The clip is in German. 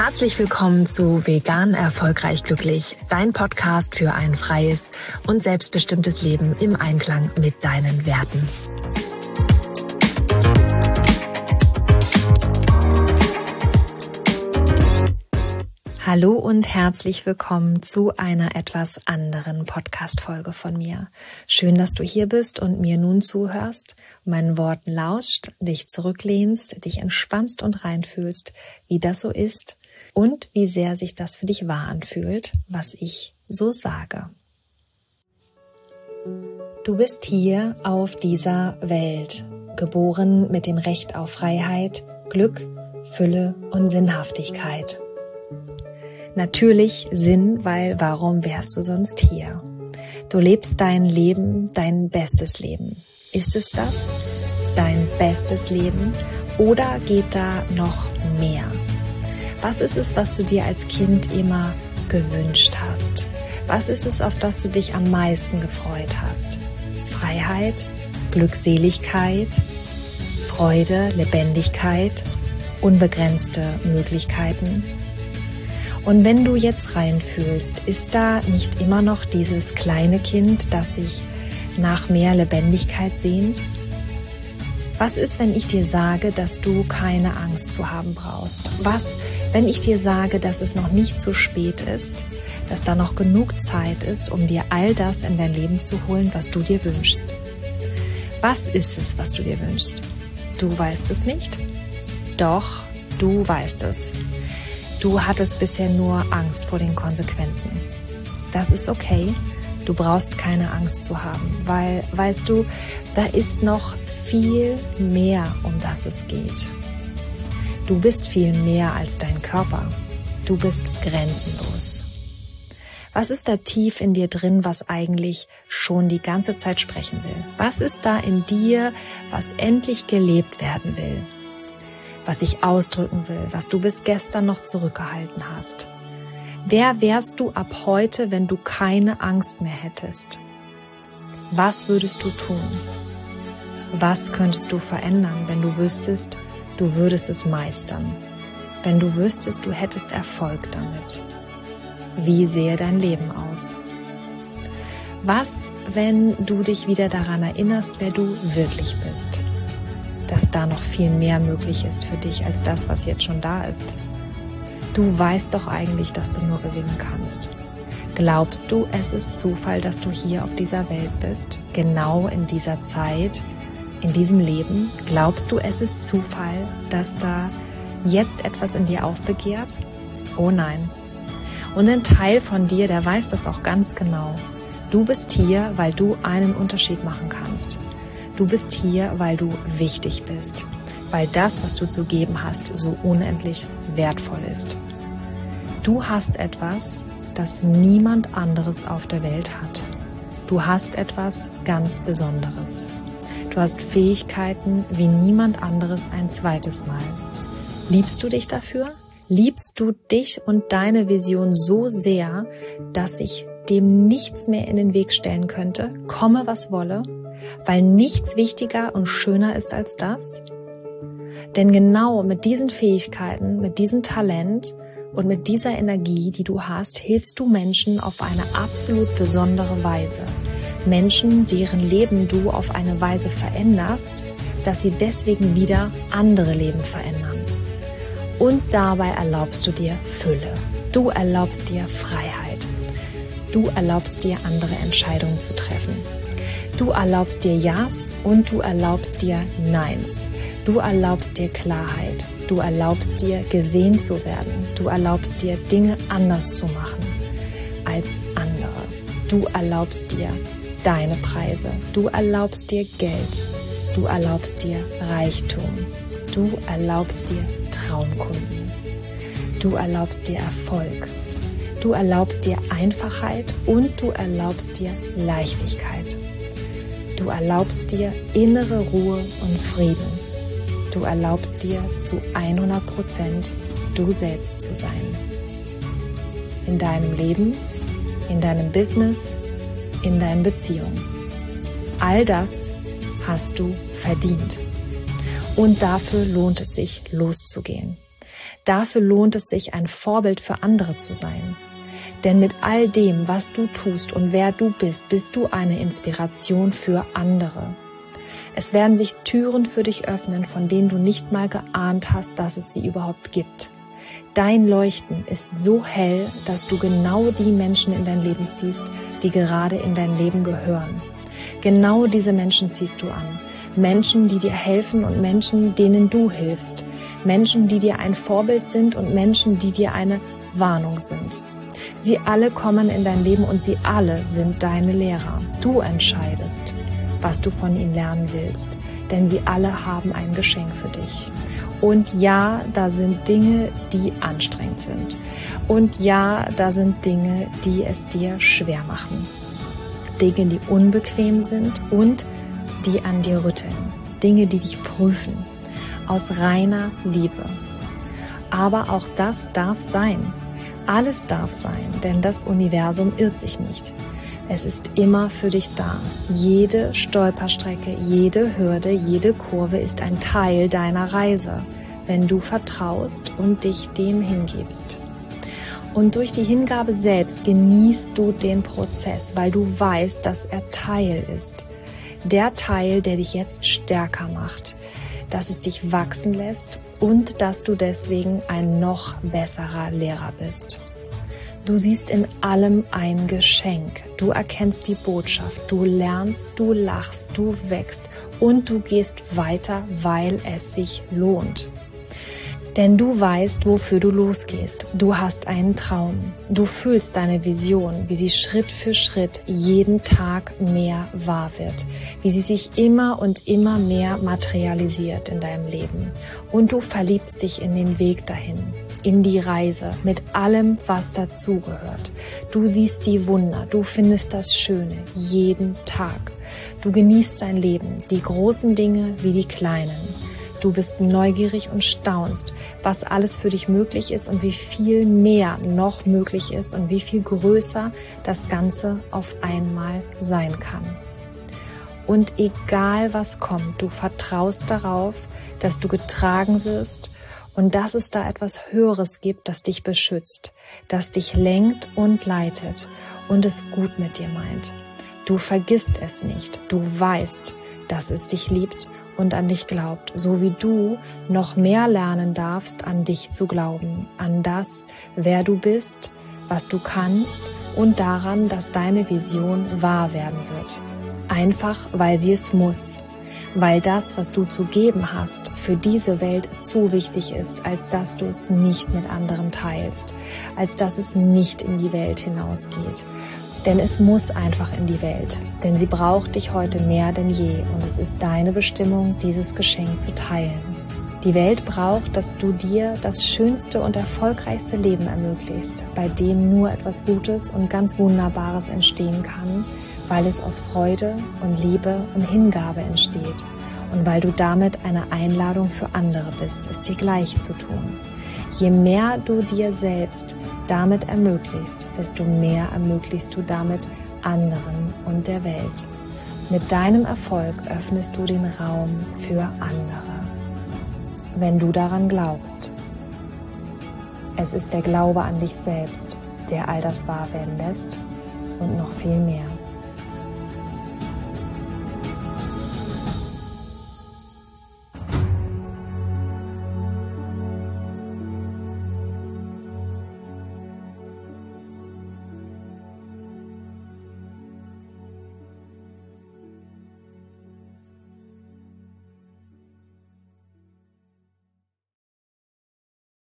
Herzlich willkommen zu Vegan Erfolgreich Glücklich, dein Podcast für ein freies und selbstbestimmtes Leben im Einklang mit deinen Werten. Hallo und herzlich willkommen zu einer etwas anderen Podcast-Folge von mir. Schön, dass du hier bist und mir nun zuhörst, meinen Worten lauscht, dich zurücklehnst, dich entspannst und reinfühlst, wie das so ist und wie sehr sich das für dich wahr anfühlt, was ich so sage. Du bist hier auf dieser Welt, geboren mit dem Recht auf Freiheit, Glück, Fülle und Sinnhaftigkeit. Natürlich Sinn, weil warum wärst du sonst hier? Du lebst dein Leben, dein bestes Leben. Ist es das? Dein bestes Leben? Oder geht da noch mehr? Was ist es, was du dir als Kind immer gewünscht hast? Was ist es, auf das du dich am meisten gefreut hast? Freiheit, Glückseligkeit, Freude, Lebendigkeit, unbegrenzte Möglichkeiten? Und wenn du jetzt reinfühlst, ist da nicht immer noch dieses kleine Kind, das sich nach mehr Lebendigkeit sehnt? Was ist, wenn ich dir sage, dass du keine Angst zu haben brauchst? Was, wenn ich dir sage, dass es noch nicht zu spät ist, dass da noch genug Zeit ist, um dir all das in dein Leben zu holen, was du dir wünschst? Was ist es, was du dir wünschst? Du weißt es nicht? Doch, du weißt es. Du hattest bisher nur Angst vor den Konsequenzen. Das ist okay. Du brauchst keine Angst zu haben, weil, weißt du, da ist noch viel mehr, um das es geht. Du bist viel mehr als dein Körper. Du bist grenzenlos. Was ist da tief in dir drin, was eigentlich schon die ganze Zeit sprechen will? Was ist da in dir, was endlich gelebt werden will? Was ich ausdrücken will, was du bis gestern noch zurückgehalten hast. Wer wärst du ab heute, wenn du keine Angst mehr hättest? Was würdest du tun? Was könntest du verändern, wenn du wüsstest, du würdest es meistern? Wenn du wüsstest, du hättest Erfolg damit? Wie sähe dein Leben aus? Was, wenn du dich wieder daran erinnerst, wer du wirklich bist? Dass da noch viel mehr möglich ist für dich als das, was jetzt schon da ist. Du weißt doch eigentlich, dass du nur gewinnen kannst. Glaubst du, es ist Zufall, dass du hier auf dieser Welt bist? Genau in dieser Zeit, in diesem Leben? Glaubst du, es ist Zufall, dass da jetzt etwas in dir aufbegehrt? Oh nein. Und ein Teil von dir, der weiß das auch ganz genau. Du bist hier, weil du einen Unterschied machen kannst. Du bist hier, weil du wichtig bist, weil das, was du zu geben hast, so unendlich wertvoll ist. Du hast etwas, das niemand anderes auf der Welt hat. Du hast etwas ganz Besonderes. Du hast Fähigkeiten wie niemand anderes ein zweites Mal. Liebst du dich dafür? Liebst du dich und deine Vision so sehr, dass sich dem nichts mehr in den Weg stellen könnte, komme was wolle? Weil nichts wichtiger und schöner ist als das? Denn genau mit diesen Fähigkeiten, mit diesem Talent und mit dieser Energie, die du hast, hilfst du Menschen auf eine absolut besondere Weise. Menschen, deren Leben du auf eine Weise veränderst, dass sie deswegen wieder andere Leben verändern. Und dabei erlaubst du dir Fülle. Du erlaubst dir Freiheit. Du erlaubst dir, andere Entscheidungen zu treffen. Du erlaubst dir Ja's und du erlaubst dir Neins. Du erlaubst dir Klarheit. Du erlaubst dir, gesehen zu werden. Du erlaubst dir, Dinge anders zu machen als andere. Du erlaubst dir deine Preise. Du erlaubst dir Geld. Du erlaubst dir Reichtum. Du erlaubst dir Traumkunden. Du erlaubst dir Erfolg. Du erlaubst dir Einfachheit und du erlaubst dir Leichtigkeit. Du erlaubst dir innere Ruhe und Frieden. Du erlaubst dir zu 100% du selbst zu sein. In deinem Leben, in deinem Business, in deinen Beziehungen. All das hast du verdient. Und dafür lohnt es sich, loszugehen. Dafür lohnt es sich, ein Vorbild für andere zu sein. Denn mit all dem, was du tust und wer du bist, bist du eine Inspiration für andere. Es werden sich Türen für dich öffnen, von denen du nicht mal geahnt hast, dass es sie überhaupt gibt. Dein Leuchten ist so hell, dass du genau die Menschen in dein Leben ziehst, die gerade in dein Leben gehören. Genau diese Menschen ziehst du an. Menschen, die dir helfen und Menschen, denen du hilfst. Menschen, die dir ein Vorbild sind und Menschen, die dir eine Warnung sind. Sie alle kommen in dein Leben und sie alle sind deine Lehrer. Du entscheidest, was du von ihnen lernen willst, denn sie alle haben ein Geschenk für dich. Und ja, da sind Dinge, die anstrengend sind. Und ja, da sind Dinge, die es dir schwer machen. Dinge, die unbequem sind und die an dir rütteln. Dinge, die dich prüfen. Aus reiner Liebe. Aber auch das darf sein. Alles darf sein, denn das Universum irrt sich nicht. Es ist immer für dich da. Jede Stolperstrecke, jede Hürde, jede Kurve ist ein Teil deiner Reise, wenn du vertraust und dich dem hingibst. Und durch die Hingabe selbst genießt du den Prozess, weil du weißt, dass er Teil ist. Der Teil, der dich jetzt stärker macht, dass es dich wachsen lässt und dass du deswegen ein noch besserer Lehrer bist. Du siehst in allem ein Geschenk. Du erkennst die Botschaft, du lernst, du lachst, du wächst und du gehst weiter, weil es sich lohnt. Denn du weißt, wofür du losgehst. Du hast einen Traum. Du fühlst deine Vision, wie sie Schritt für Schritt jeden Tag mehr wahr wird. Wie sie sich immer und immer mehr materialisiert in deinem Leben. Und du verliebst dich in den Weg dahin, in die Reise, mit allem, was dazugehört. Du siehst die Wunder, du findest das Schöne jeden Tag. Du genießt dein Leben, die großen Dinge wie die kleinen. Du bist neugierig und staunst, was alles für dich möglich ist und wie viel mehr noch möglich ist und wie viel größer das Ganze auf einmal sein kann. Und egal was kommt, du vertraust darauf, dass du getragen wirst und dass es da etwas Höheres gibt, das dich beschützt, das dich lenkt und leitet und es gut mit dir meint. Du vergisst es nicht, du weißt, dass es dich liebt und an dich glaubt, so wie du noch mehr lernen darfst, an dich zu glauben, an das, wer du bist, was du kannst und daran, dass deine Vision wahr werden wird. Einfach, weil sie es muss, weil das, was du zu geben hast, für diese Welt zu wichtig ist, als dass du es nicht mit anderen teilst, als dass es nicht in die Welt hinausgeht. Denn es muss einfach in die Welt, denn sie braucht dich heute mehr denn je und es ist deine Bestimmung, dieses Geschenk zu teilen. Die Welt braucht, dass du dir das schönste und erfolgreichste Leben ermöglichst, bei dem nur etwas Gutes und ganz Wunderbares entstehen kann, weil es aus Freude und Liebe und Hingabe entsteht und weil du damit eine Einladung für andere bist, es dir gleich zu tun. Je mehr du dir selbst damit ermöglichst, desto mehr ermöglichst du damit anderen und der Welt. Mit deinem Erfolg öffnest du den Raum für andere, wenn du daran glaubst. Es ist der Glaube an dich selbst, der all das wahr werden lässt und noch viel mehr.